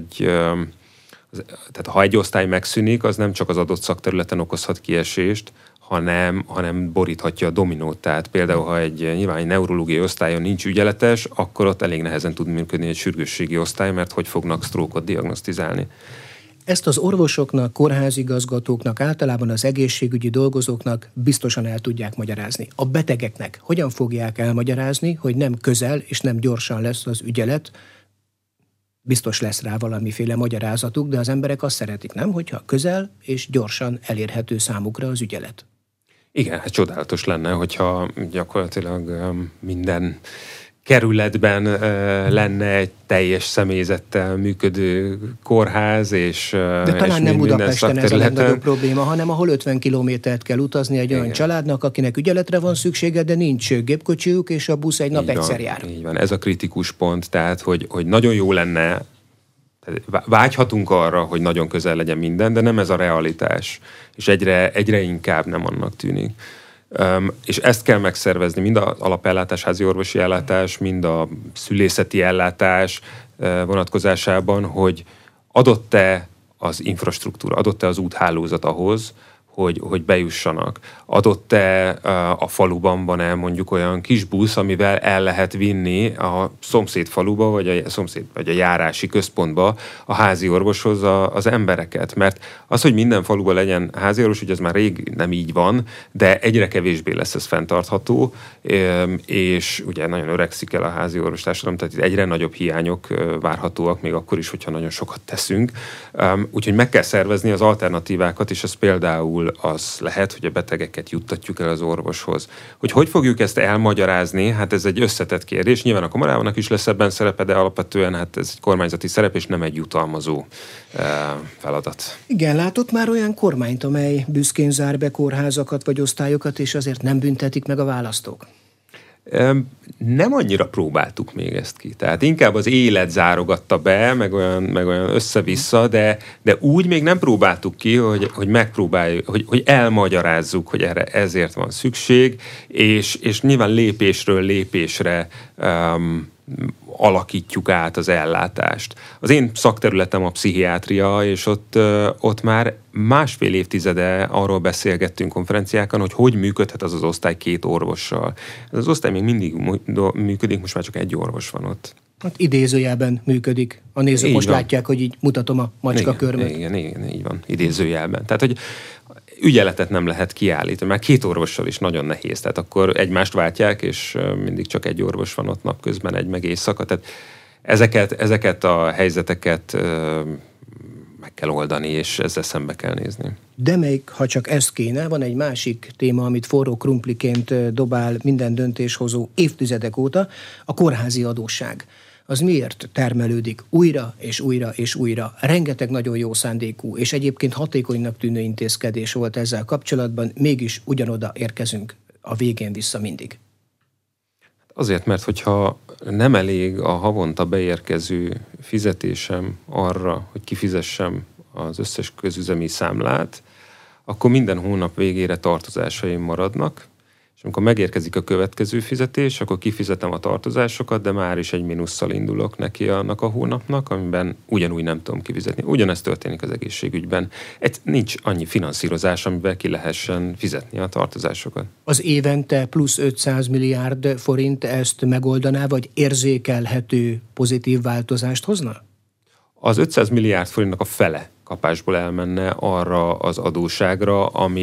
tehát ha egy osztály megszűnik, az nem csak az adott szakterületen okozhat kiesést, hanem boríthatja a dominót. Tehát például, ha nyilván egy neurológiai osztályon nincs ügyeletes, akkor ott elég nehezen tud működni egy sürgősségi osztály, mert hogy fognak sztrókot diagnosztizálni. Ezt az orvosoknak, kórházigazgatóknak, általában az egészségügyi dolgozóknak biztosan el tudják magyarázni. A betegeknek hogyan fogják elmagyarázni, hogy nem közel és nem gyorsan lesz az ügyelet? Biztos lesz rá valamiféle magyarázatuk, de az emberek azt szeretik, nem? Hogyha közel és gyorsan elérhető számukra az ügyelet. Igen, hát csodálatos lenne, hogyha gyakorlatilag minden kerületben lenne egy teljes személyzettel működő kórház, és de talán nem Budapesten ez a legnagyobb probléma, hanem ahol 50 kilométert kell utazni egy olyan családnak, akinek ügyeletre van szüksége, de nincs gépkocsijuk, és a busz egy nap egyszer jár. Így van, ez a kritikus pont, tehát hogy nagyon jó lenne, vágyhatunk arra, hogy nagyon közel legyen minden, de nem ez a realitás, és egyre inkább nem annak tűnik. És ezt kell megszervezni, mind az alapellátás, házi orvosi ellátás, mind a szülészeti ellátás vonatkozásában, hogy adott-e az infrastruktúra, adott-e az úthálózat ahhoz, hogy bejussanak. Adott-e a faluban van-e mondjuk olyan kis busz, amivel el lehet vinni a szomszéd faluba, vagy a járási központba a házi orvoshoz az embereket. Mert az, hogy minden faluban legyen házi orvos, ugye ez már rég nem így van, de egyre kevésbé lesz ez fenntartható, és ugye nagyon öregszik el a házi orvostársadalom, tehát itt egyre nagyobb hiányok várhatóak, még akkor is, hogyha nagyon sokat teszünk. Úgyhogy meg kell szervezni az alternatívákat, és ez például az lehet, hogy a betegeket juttatjuk el az orvoshoz. Hogy fogjuk ezt elmagyarázni, hát ez egy összetett kérdés. Nyilván a kamarának is lesz ebben szerepe, de alapvetően hát ez egy kormányzati szerep, és nem egy jutalmazó feladat. Igen, látott már olyan kormányt, amely büszkén zár be kórházakat vagy osztályokat, és azért nem büntetik meg a választók? Nem annyira próbáltuk még ezt ki. Tehát inkább az élet zárogatta be, meg olyan össze-vissza, de úgy még nem próbáltuk ki, hogy megpróbáljuk, hogy elmagyarázzuk, hogy erre ezért van szükség, és nyilván lépésről lépésre alakítjuk át az ellátást. Az én szakterületem a pszichiátria, és ott már másfél évtizede arról beszélgettünk konferenciákon, hogy működhet az osztály 2 orvossal. Ez az osztály még mindig működik, most már csak 1 orvos van ott. Hát idézőjelben működik. A nézők most látják, hogy így mutatom a macska körmöt. Igen, így van, idézőjelben. Tehát, hogy ügyeletet nem lehet kiállítani, már 2 orvossal is nagyon nehéz, tehát akkor egymást váltják, és mindig csak 1 orvos van ott napközben, 1 meg éjszaka, tehát ezeket a helyzeteket meg kell oldani, és ezzel szembe kell nézni. De még, ha csak ez kéne, van egy másik téma, amit forró krumpliként dobál minden döntéshozó évtizedek óta, a kórházi adósság. Az miért termelődik újra és újra és újra? Rengeteg nagyon jó szándékú és egyébként hatékonynak tűnő intézkedés volt ezzel kapcsolatban, mégis ugyanoda érkezünk a végén vissza mindig. Azért, mert hogyha nem elég a havonta beérkező fizetésem arra, hogy kifizessem az összes közüzemi számlát, akkor minden hónap végére tartozásaim maradnak, és amikor megérkezik a következő fizetés, akkor kifizetem a tartozásokat, de már is egy mínusszal indulok neki annak a hónapnak, amiben ugyanúgy nem tudom kifizetni. Ugyanezt történik az egészségügyben. Nincs annyi finanszírozás, amiben ki lehessen fizetni a tartozásokat. Az évente plusz 500 milliárd forint ezt megoldaná, vagy érzékelhető pozitív változást hozna? Az 500 milliárd forintnak a fele kapásból elmenne arra az adósságra,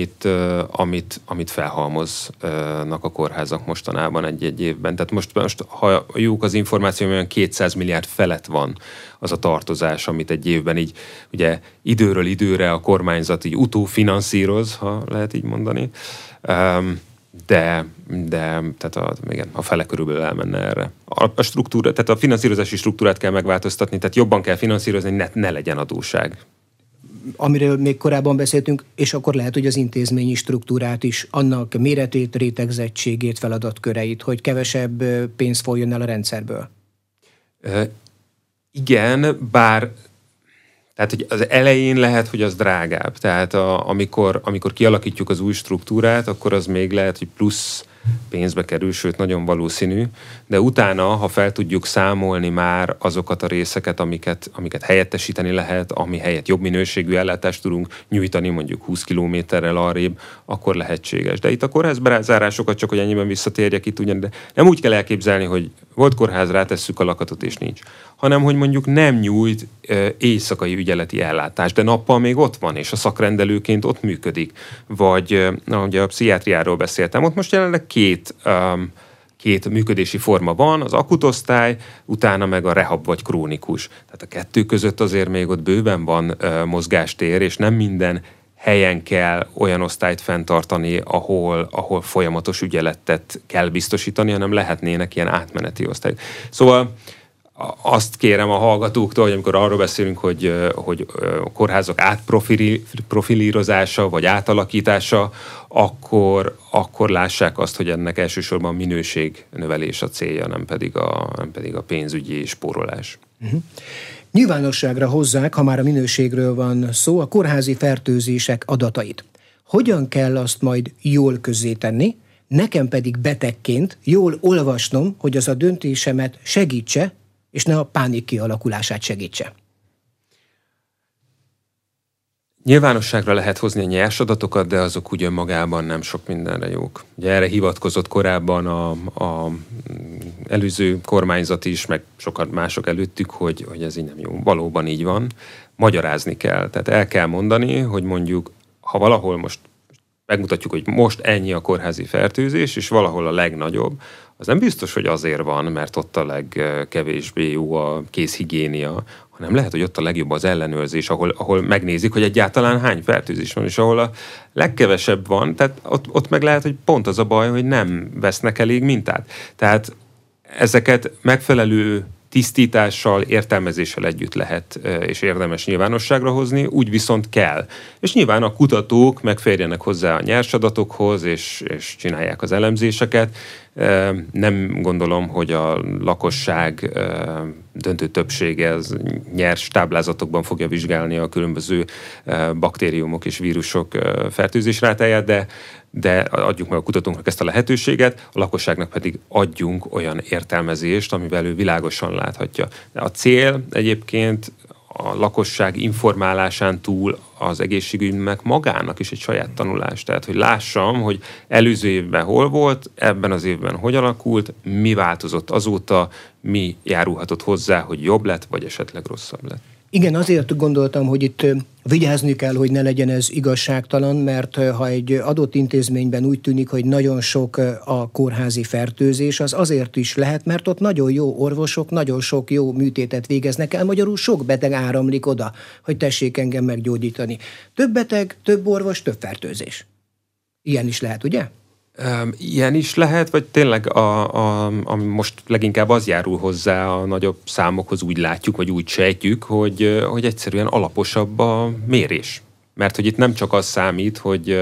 amit felhalmoznak a kórházak mostanában egy évben. Tehát most ha jók az információ, olyan 200 milliárd felett van az a tartozás, amit egy évben így ugye időről időre a kormányzat így utófinanszíroz, ha lehet így mondani. De tehát a fele körülbelül elmenne erre. A struktúra, tehát a finanszírozási struktúrát kell megváltoztatni, tehát jobban kell finanszírozni, ne legyen adósság. Amiről még korábban beszéltünk, és akkor lehet, hogy az intézményi struktúrát is, annak méretét, rétegzettségét, feladatköreit, hogy kevesebb pénz folyjon el a rendszerből. Igen, bár tehát hogy az elején lehet, hogy az drágább. Tehát amikor kialakítjuk az új struktúrát, akkor az még lehet, hogy plusz pénzbe kerül, sőt nagyon valószínű, de utána, ha fel tudjuk számolni már azokat a részeket, amiket helyettesíteni lehet, ami helyett jobb minőségű ellátást tudunk nyújtani, mondjuk 20 kilométerrel arrébb, akkor lehetséges. De itt a kórházbezárásokat csak, hogy ennyiben visszatérjek itt ugyan, de nem úgy kell elképzelni, hogy volt kórház, rátesszük a lakatot és nincs, hanem hogy mondjuk nem nyújt éjszakai ügyeleti ellátást, de nappal még ott van, és a szakrendelőként ott működik. Vagy ugye a pszichiátriáról beszéltem, ott most jelenleg két működési forma van, az akutosztály, utána meg a rehab vagy krónikus. Tehát a 2 között azért még ott bőven van mozgástér, és nem minden helyen kell olyan osztályt fenntartani, ahol folyamatos ügyeletet kell biztosítani, hanem lehetnének ilyen átmeneti osztályok. Szóval azt kérem a hallgatóktól, hogy amikor arról beszélünk, hogy kórházak átprofilírozása vagy átalakítása, akkor lássák azt, hogy ennek elsősorban minőségnövelés a célja, nem pedig a pénzügyi spórolás. Uh-huh. Nyilvánosságra hozzák, ha már a minőségről van szó, a kórházi fertőzések adatait. Hogyan kell azt majd jól közzétenni, nekem pedig betegként jól olvasnom, hogy az a döntésemet segítse, és ne a pánik kialakulását segítse? Nyilvánosságra lehet hozni a nyers adatokat, de azok ugyan magában nem sok mindenre jók. Ugye erre hivatkozott korábban a előző kormányzat is, meg sokan mások előttük, hogy ez így nem jó. Valóban így van. Magyarázni kell. Tehát el kell mondani, hogy mondjuk, ha valahol most megmutatjuk, hogy most ennyi a kórházi fertőzés, és valahol a legnagyobb, az nem biztos, hogy azért van, mert ott a legkevésbé jó a kézhigiénia, hanem lehet, hogy ott a legjobb az ellenőrzés, ahol megnézik, hogy egyáltalán hány fertőzés van, és ahol a legkevesebb van, tehát ott meg lehet, hogy pont az a baj, hogy nem vesznek elég mintát. Tehát ezeket megfelelő tisztítással, értelmezéssel együtt lehet és érdemes nyilvánosságra hozni, úgy viszont kell. És nyilván a kutatók megférjenek hozzá a nyers adatokhoz, és csinálják az elemzéseket, Nem gondolom, hogy a lakosság döntő többsége az nyers táblázatokban fogja vizsgálni a különböző baktériumok és vírusok fertőzés rátáját, de adjuk meg a kutatóknak ezt a lehetőséget, a lakosságnak pedig adjunk olyan értelmezést, amivel ő világosan láthatja. De a cél egyébként a lakosság informálásán túl az egészségügynek magának is egy saját tanulás. Tehát, hogy lássam, hogy előző évben hol volt, ebben az évben hogy alakult, mi változott azóta, mi járulhatott hozzá, hogy jobb lett, vagy esetleg rosszabb lett. Igen, azért gondoltam, hogy itt vigyázni kell, hogy ne legyen ez igazságtalan, mert ha egy adott intézményben úgy tűnik, hogy nagyon sok a kórházi fertőzés, az azért is lehet, mert ott nagyon jó orvosok, nagyon sok jó műtétet végeznek el, magyarul sok beteg áramlik oda, hogy tessék engem meggyógyítani. Több beteg, több orvos, több fertőzés. Ilyen is lehet, ugye? Ilyen is lehet, vagy tényleg ami most leginkább az járul hozzá a nagyobb számokhoz, úgy látjuk, vagy úgy sejtjük, hogy egyszerűen alaposabb a mérés. Mert hogy itt nem csak az számít,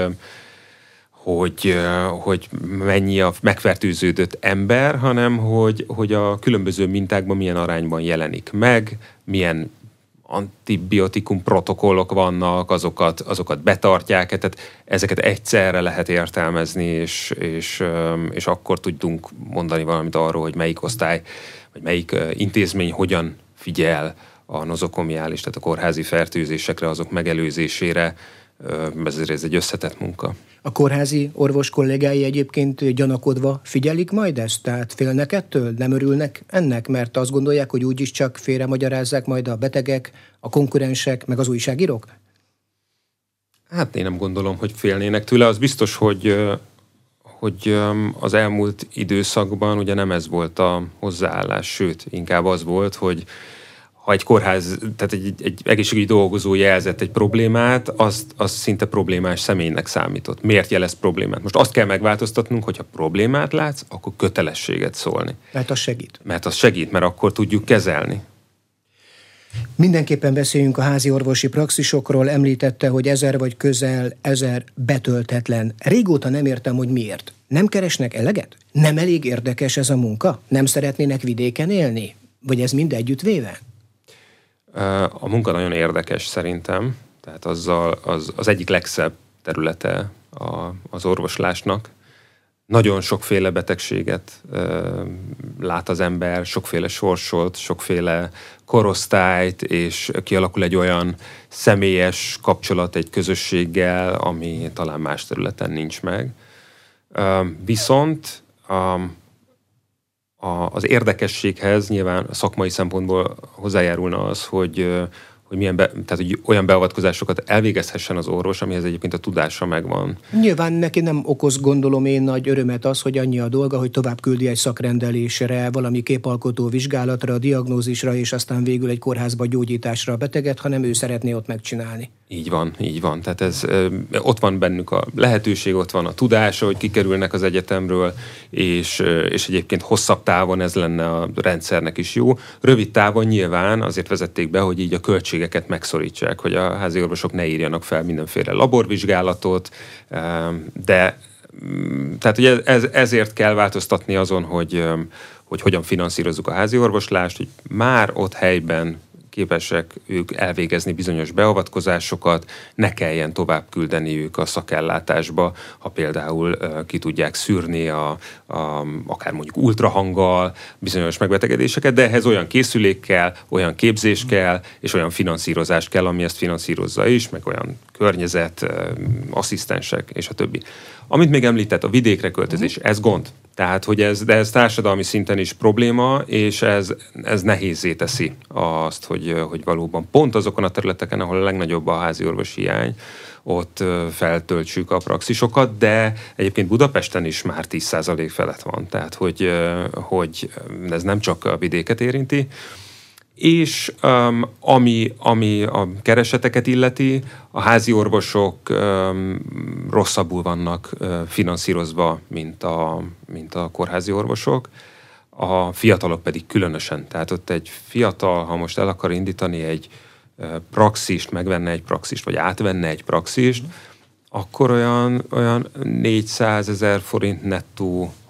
hogy mennyi a megfertőződött ember, hanem hogy a különböző mintákban milyen arányban jelenik meg, milyen antibiotikum protokollok vannak, azokat betartják, tehát ezeket egyszerre lehet értelmezni, és akkor tudunk mondani valamit arról, hogy melyik osztály, vagy melyik intézmény hogyan figyel a nozokomiális, tehát a kórházi fertőzésekre, azok megelőzésére. Ez egy összetett munka. A kórházi orvos kollégái egyébként gyanakodva figyelik majd ezt? Tehát félnek ettől? Nem örülnek ennek? Mert azt gondolják, hogy úgyis csak félremagyarázzák majd a betegek, a konkurensek, meg az újságírók? Hát én nem gondolom, hogy félnének tőle. Az biztos, hogy az elmúlt időszakban ugye nem ez volt a hozzáállás, sőt, inkább az volt, hogy ha egy kórház, tehát egy egészségügyi dolgozó jelzett egy problémát, az szinte problémás személynek számított. Miért jelez problémát? Most azt kell megváltoztatnunk, hogyha problémát látsz, akkor kötelességet szólni. Mert az segít. Mert akkor tudjuk kezelni. Mindenképpen beszéljünk a házi orvosi praxisokról. Említette, hogy 1000 vagy közel 1000 betöltetlen. Régóta nem értem, hogy miért. Nem keresnek eleget? Nem elég érdekes ez a munka? Nem szeretnének vidéken élni? Vagy ez mind együttvéve? A munka nagyon érdekes szerintem, tehát az egyik legszebb területe az orvoslásnak. Nagyon sokféle betegséget lát az ember, sokféle sorsot, sokféle korosztályt, és kialakul egy olyan személyes kapcsolat egy közösséggel, ami talán más területen nincs meg. Viszont az érdekességhez nyilván a szakmai szempontból hozzájárulna az, hogy hogy olyan beavatkozásokat elvégezhessen az orvos, amihez egyébként a tudása megvan. Nyilván neki nem okoz, gondolom én, nagy örömet az, hogy annyi a dolga, hogy tovább küldi egy szakrendelésre, valami képalkotó vizsgálatra, diagnózisra, és aztán végül egy kórházba gyógyításra a beteget, hanem ő szeretné ott megcsinálni. Így van. Tehát ott van bennük a lehetőség, ott van a tudása, hogy kikerülnek az egyetemről, és egyébként hosszabb távon ez lenne a rendszernek is jó. Rövid távon nyilván azért vezették be, hogy így a költségeket megszorítsák, hogy a házi orvosok ne írjanak fel mindenféle laborvizsgálatot, de tehát ugye ezért kell változtatni azon, hogy hogyan finanszírozzuk a házi orvoslást, hogy már ott helyben képesek ők elvégezni bizonyos beavatkozásokat, ne kelljen tovább küldeniük a szakellátásba, ha például ki tudják szűrni akár mondjuk ultrahanggal bizonyos megbetegedéseket, de ehhez olyan készülék kell, olyan képzés kell, és olyan finanszírozás kell, ami ezt finanszírozza is, meg olyan környezet, asszisztensek, és a többi. Amit még említett, a vidékre költözés, ez gond. Tehát, hogy ez társadalmi szinten is probléma, és ez nehézzé teszi azt, hogy valóban pont azokon a területeken, ahol a legnagyobb a házi orvosi hiány, ott feltöltsük a praxisokat, de egyébként Budapesten is már 10% felett van. Tehát, hogy ez nem csak a vidéket érinti. És ami a kereseteket illeti, a házi orvosok rosszabbul vannak finanszírozva, mint a kórházi orvosok, a fiatalok pedig különösen. Tehát ott egy fiatal, ha most el akar indítani egy praxist, megvenne egy praxist, vagy átvenne egy praxist, akkor olyan 400 000 forint nettó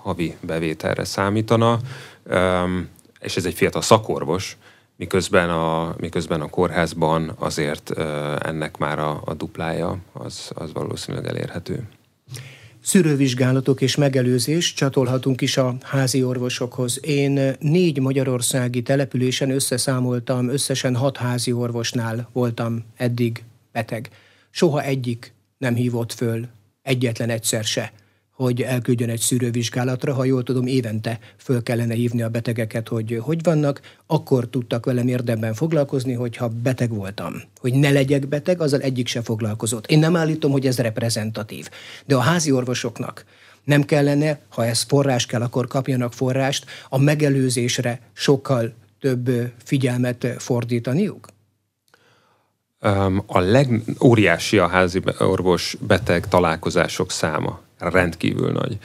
havi bevételre számítana, és ez egy fiatal szakorvos, miközben a kórházban azért ennek már a duplája az valószínűleg elérhető. Szűrővizsgálatok és megelőzés, csatolhatunk is a házi orvosokhoz. Én 4 magyarországi településen összeszámoltam, összesen 6 házi orvosnál voltam eddig beteg. Soha egyik nem hívott föl, egyetlen egyszer se, hogy elküldjön egy szűrővizsgálatra. Ha jól tudom, évente föl kellene hívni a betegeket, hogy vannak, akkor tudtak velem érdemben foglalkozni, hogyha beteg voltam. Hogy ne legyek beteg, azzal egyik se foglalkozott. Én nem állítom, hogy ez reprezentatív, de a házi orvosoknak nem kellene, ha ez forrás kell, akkor kapjanak forrást, a megelőzésre sokkal több figyelmet fordítaniuk? A legóriási a házi orvos beteg találkozások száma. Rendkívül nagy.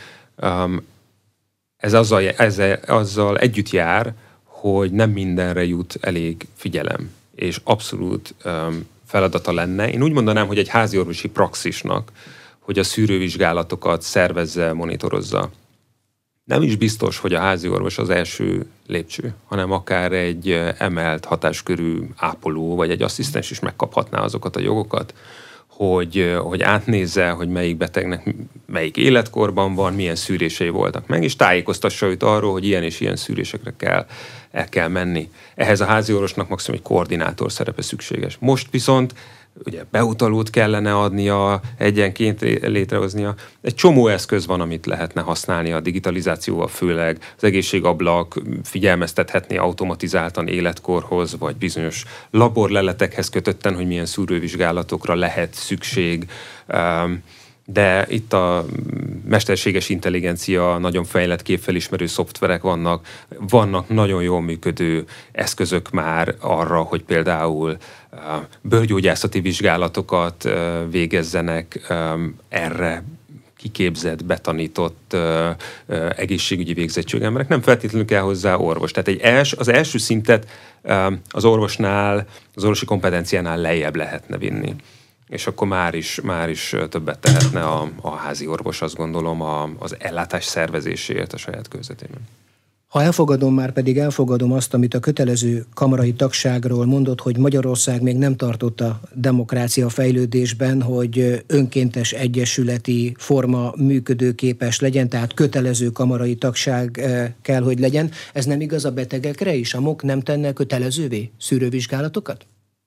Ez azzal együtt jár, hogy nem mindenre jut elég figyelem, és abszolút feladata lenne. Én úgy mondanám, hogy egy háziorvosi praxisnak, hogy a szűrővizsgálatokat szervezze, monitorozza. Nem is biztos, hogy a háziorvos az első lépcső, hanem akár egy emelt hatáskörű ápoló, vagy egy asszisztens is megkaphatná azokat a jogokat, hogy átnézze, hogy melyik betegnek melyik életkorban van, milyen szűrései voltak meg, és tájékoztassa őt arról, hogy ilyen és ilyen szűrésekre el kell menni. Ehhez a háziorvosnak maximum egy koordinátor szerepe szükséges. Most viszont ugye beutalót kellene adnia, egyenként létrehoznia. Egy csomó eszköz van, amit lehetne használni a digitalizációval, főleg az egészségablak figyelmeztethetné automatizáltan életkorhoz, vagy bizonyos laborleletekhez kötötten, hogy milyen szűrővizsgálatokra lehet szükség. De itt a mesterséges intelligencia, nagyon fejlett képfelismerő szoftverek vannak nagyon jól működő eszközök már arra, hogy például bőrgyógyászati vizsgálatokat végezzenek erre kiképzett, betanított egészségügyi végzettségű emberek. Nem feltétlenül kell hozzá orvos. Tehát az első szintet az orvosnál, az orvosi kompetenciánál lejjebb lehetne vinni. És akkor már is többet tehetne a házi orvos, azt gondolom, az ellátás szervezéséért a saját körzetében. Ha elfogadom, már pedig elfogadom azt, amit a kötelező kamarai tagságról mondott, hogy Magyarország még nem tartott a demokrácia fejlődésben, hogy önkéntes egyesületi forma működőképes legyen, tehát kötelező kamarai tagság kell, hogy legyen. Ez nem igaz a betegekre is? A MOK nem tenne kötelezővé szűrővizsgálatokat?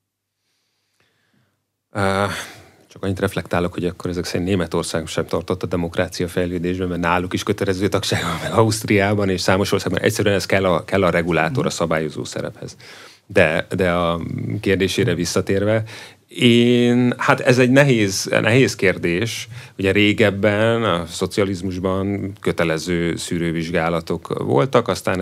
Csak annyit reflektálok, hogy akkor ezek szerint Németország sem tartott a demokrácia fejlődésben, mert náluk is kötelező tagság van, meg Ausztriában és számos országban. Egyszerűen ez kell a regulátor, a szabályozó szerephez. De a kérdésére visszatérve, hát ez egy nehéz kérdés. Ugye régebben, a szocializmusban kötelező szűrővizsgálatok voltak, aztán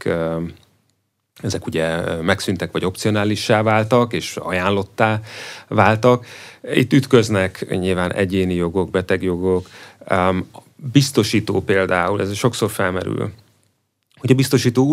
ezek ugye megszűntek, vagy opcionálissá váltak, és ajánlottá váltak. Itt ütköznek nyilván egyéni jogok, betegjogok. Biztosító például, ez sokszor felmerül, hogy a biztosító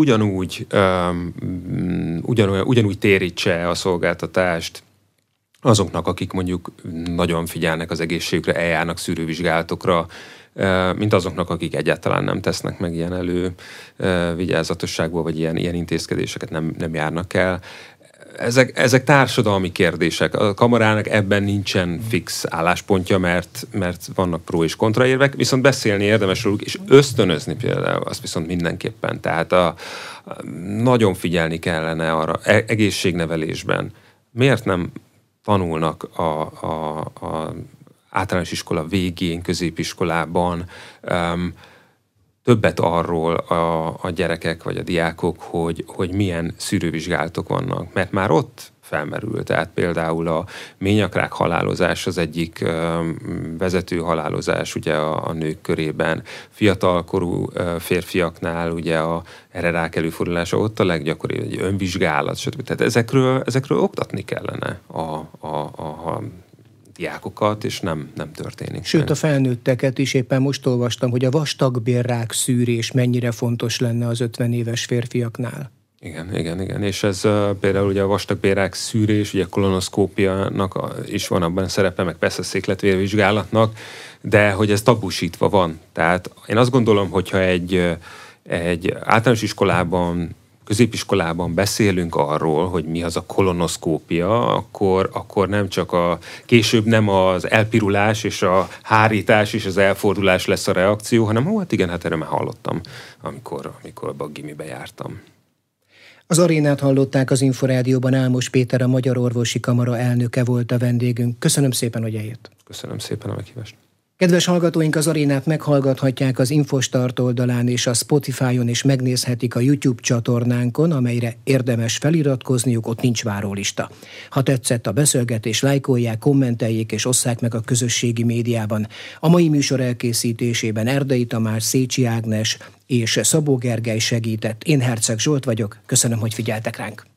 ugyanúgy térítse a szolgáltatást azoknak, akik mondjuk nagyon figyelnek az egészségükre, eljárnak szűrővizsgálatokra, mint azoknak, akik egyáltalán nem tesznek meg ilyen elővigyázatosságból, vagy ilyen intézkedéseket nem járnak el. Ezek társadalmi kérdések. A kamarának ebben nincsen fix álláspontja, mert vannak pró és kontraérvek, viszont beszélni érdemes róluk, és ösztönözni például azt viszont mindenképpen. Tehát nagyon figyelni kellene arra egészségnevelésben. Miért nem tanulnak a általános iskola végén, középiskolában többet arról a gyerekek vagy a diákok, hogy milyen szűrővizsgálatok vannak. Mert már ott felmerül. Tehát például a ményakrák halálozás az egyik vezető halálozás ugye a nők körében. Fiatalkorú férfiaknál ugye erre rák előfordulása ott a leggyakoribb, egy önvizsgálat, stb. Tehát ezekről oktatni kellene a diákokat, és nem történik. Sőt, a felnőtteket is éppen most olvastam, hogy a vastagbélrák szűrés mennyire fontos lenne az 50 éves férfiaknál. Igen. És ez például ugye a vastagbélrák szűrés, ugye kolonoszkópiának is van abban szerepe, meg persze székletvérvizsgálatnak, de hogy ez tabusítva van. Tehát én azt gondolom, hogyha egy általános iskolában, középiskolában beszélünk arról, hogy mi az a kolonoszkópia, akkor nem csak később nem az elpirulás és a hárítás és az elfordulás lesz a reakció, hanem hát igen, hát erről már hallottam, amikor a gimibe jártam. Az arénát hallották, az Inforádióban Álmos Péter, a Magyar Orvosi Kamara elnöke volt a vendégünk. Köszönöm szépen, hogy eljött. Köszönöm szépen a meghívást. Kedves hallgatóink, az arénát meghallgathatják az Infostart oldalán és a Spotify-on, és megnézhetik a YouTube csatornánkon, amelyre érdemes feliratkozniuk, ott nincs várólista. Ha tetszett a beszélgetés, lájkolják, kommenteljék és osszák meg a közösségi médiában. A mai műsor elkészítésében Erdei Tamás, Szécsi Ágnes és Szabó Gergely segített. Én Herceg Zsolt vagyok, köszönöm, hogy figyeltek ránk.